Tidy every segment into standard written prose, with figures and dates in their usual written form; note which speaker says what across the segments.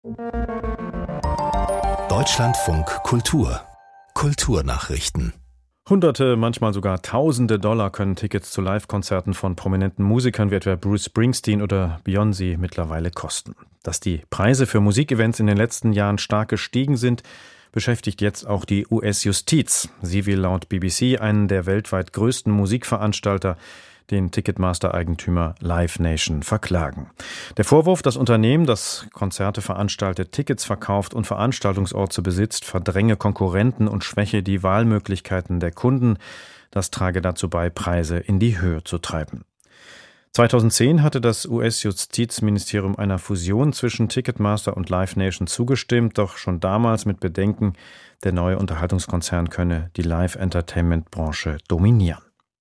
Speaker 1: Deutschlandfunk Kultur. Kulturnachrichten.
Speaker 2: Hunderte, manchmal sogar Tausende Dollar können Tickets zu Live-Konzerten von prominenten Musikern wie etwa Bruce Springsteen oder Beyoncé mittlerweile kosten. Dass die Preise für Musikevents in den letzten Jahren stark gestiegen sind, beschäftigt jetzt auch die US-Justiz. Sie will laut BBC einen der weltweit größten Musikveranstalter, den Ticketmaster-Eigentümer Live Nation, verklagen. Der Vorwurf, das Unternehmen, das Konzerte veranstaltet, Tickets verkauft und Veranstaltungsorte besitzt, verdränge Konkurrenten und schwäche die Wahlmöglichkeiten der Kunden, das trage dazu bei, Preise in die Höhe zu treiben. 2010 hatte das US-Justizministerium einer Fusion zwischen Ticketmaster und Live Nation zugestimmt, doch schon damals mit Bedenken, der neue Unterhaltungskonzern könne die Live-Entertainment-Branche dominieren.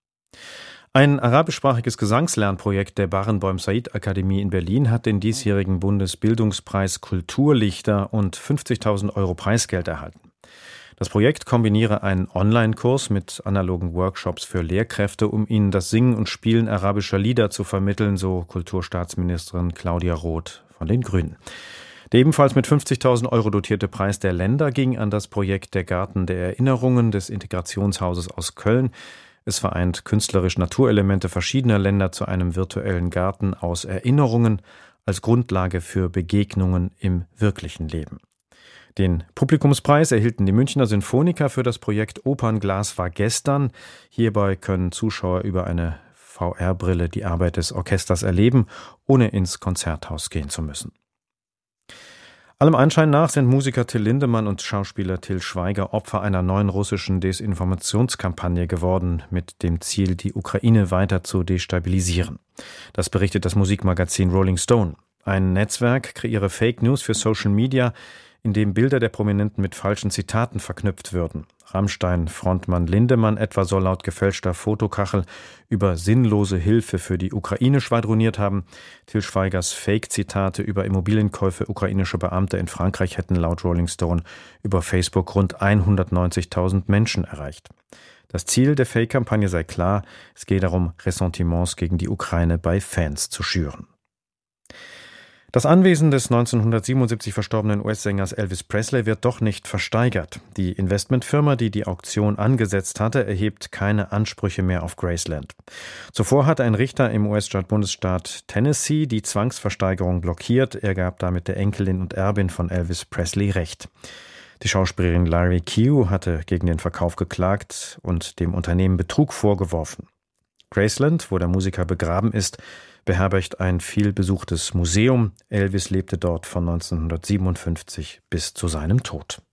Speaker 2: Ein arabischsprachiges Gesangslernprojekt der Barenboim Said Akademie in Berlin hat den diesjährigen Bundesbildungspreis Kulturlichter und 50.000 € Preisgeld erhalten. Das Projekt kombiniere einen Online-Kurs mit analogen Workshops für Lehrkräfte, um ihnen das Singen und Spielen arabischer Lieder zu vermitteln, so Kulturstaatsministerin Claudia Roth von den Grünen. Der ebenfalls mit 50.000 € dotierte Preis der Länder ging an das Projekt Der Garten der Erinnerungen des Integrationshauses aus Köln. Es vereint künstlerisch Naturelemente verschiedener Länder zu einem virtuellen Garten aus Erinnerungen als Grundlage für Begegnungen im wirklichen Leben. Den Publikumspreis erhielten die Münchner Sinfoniker für das Projekt Opernglas war gestern. Hierbei können Zuschauer über eine VR-Brille die Arbeit des Orchesters erleben, ohne ins Konzerthaus gehen zu müssen. Allem Anschein nach sind Musiker Till Lindemann und Schauspieler Till Schweiger Opfer einer neuen russischen Desinformationskampagne geworden, mit dem Ziel, die Ukraine weiter zu destabilisieren. Das berichtet das Musikmagazin Rolling Stone. Ein Netzwerk kreiere Fake News für Social Media, in dem Bilder der Prominenten mit falschen Zitaten verknüpft würden. Rammstein-Frontmann Lindemann etwa soll laut gefälschter Fotokachel über sinnlose Hilfe für die Ukraine schwadroniert haben. Till Schweigers Fake-Zitate über Immobilienkäufe ukrainischer Beamte in Frankreich hätten laut Rolling Stone über Facebook rund 190.000 Menschen erreicht. Das Ziel der Fake-Kampagne sei klar, es gehe darum, Ressentiments gegen die Ukraine bei Fans zu schüren. Das Anwesen des 1977 verstorbenen US-Sängers Elvis Presley wird doch nicht versteigert. Die Investmentfirma, die die Auktion angesetzt hatte, erhebt keine Ansprüche mehr auf Graceland. Zuvor hatte ein Richter im US-Bundesstaat Tennessee die Zwangsversteigerung blockiert. Er gab damit der Enkelin und Erbin von Elvis Presley Recht. Die Schauspielerin Larry Q hatte gegen den Verkauf geklagt und dem Unternehmen Betrug vorgeworfen. Graceland, wo der Musiker begraben ist, beherbergt ein vielbesuchtes Museum. Elvis lebte dort von 1957 bis zu seinem Tod.